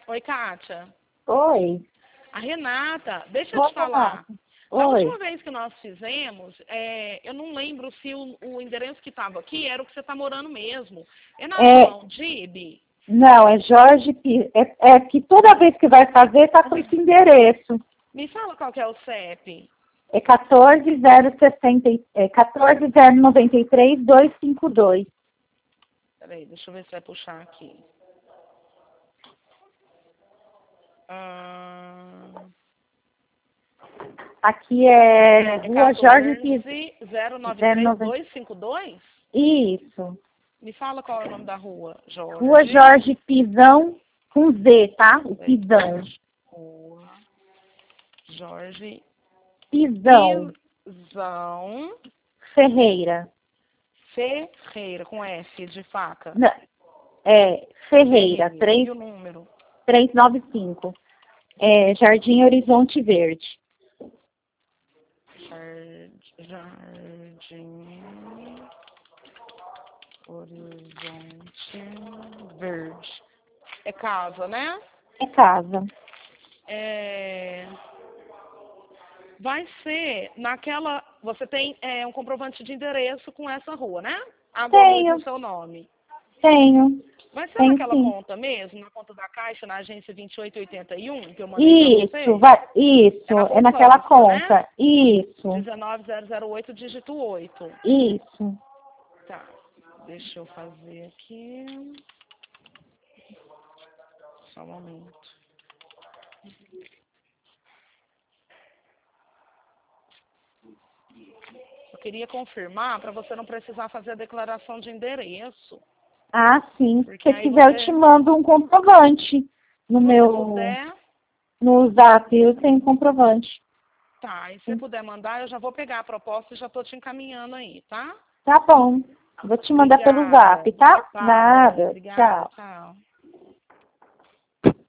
Oi, Kátia. Oi. A Renata, deixa eu Boa te falar. tarde. Da Oi. última vez que nós fizemos, eu não lembro se o endereço que estava aqui era o que você está morando mesmo. É na João Dibe? Não, é Jorge Pires. É que toda vez que vai fazer, tá com esse endereço. Me fala qual que é o CEP. É 14093252. Peraí, deixa eu ver se vai puxar aqui. Aqui é Rua Jorge Pires. 093-252? Isso. Me fala qual é o nome da rua, Jorge. Rua Jorge Pisão com Z, tá? O Pisão. Rua Jorge Pisão. Pisão Ferreira. Ferreira, com F de faca. Não, Ferreira, E o número? 395. Jardim Horizonte Verde. Jardim Horizonte Verde. É casa, né? É casa. Vai ser naquela... Você tem um comprovante de endereço com essa rua, né? Água Tenho. no seu nome. Tenho. Vai ser Tenho, naquela sim. conta mesmo? Na conta da Caixa, na agência 2881, que eu mandei pra você? Isso. na É naquela poupança, conta. né? Isso. 19008, dígito 8. Isso. Tá. Deixa eu fazer aqui. Só um momento. Eu queria confirmar para você não precisar fazer a declaração de endereço. Ah, sim. Porque Se aí quiser, eu você, te mando um comprovante no se você meu... puder, No Zap, eu tenho comprovante. tá. E se você puder mandar, eu já vou pegar a proposta e já tô te encaminhando aí, tá? Tá bom. Vou te mandar pelo Obrigada. Zap, tá? Tá bom. Nada. Obrigada. Tchau. Tchau.